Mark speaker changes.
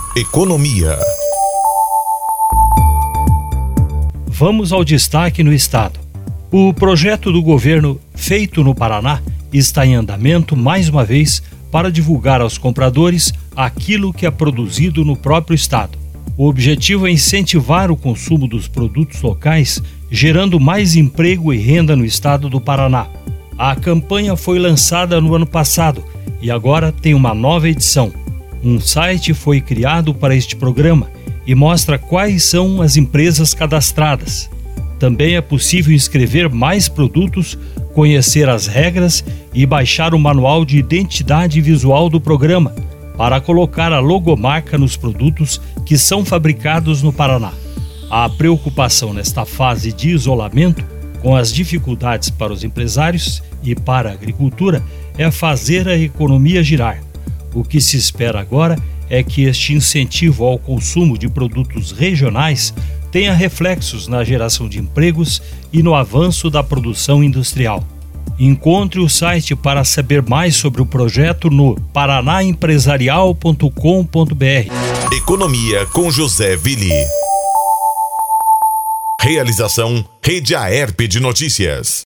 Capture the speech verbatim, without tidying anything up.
Speaker 1: Economia.
Speaker 2: Vamos ao destaque no estado. O projeto do governo Feito no Paraná está em andamento mais uma vez para divulgar aos compradores aquilo que é produzido no próprio estado. O objetivo é incentivar o consumo dos produtos locais, gerando mais emprego e renda no estado do Paraná. A campanha foi lançada no ano passado e agora tem uma nova edição. Um site foi criado para este programa e mostra quais são as empresas cadastradas. Também é possível inscrever mais produtos, conhecer as regras e baixar o manual de identidade visual do programa para colocar a logomarca nos produtos que são fabricados no Paraná. A preocupação nesta fase de isolamento, com as dificuldades para os empresários e para a agricultura, é fazer a economia girar. O que se espera agora é que este incentivo ao consumo de produtos regionais tenha reflexos na geração de empregos e no avanço da produção industrial. Encontre o site para saber mais sobre o projeto no paraná empresarial ponto com ponto br.
Speaker 1: Economia com José Willi. Realização Rede Aerp de Notícias.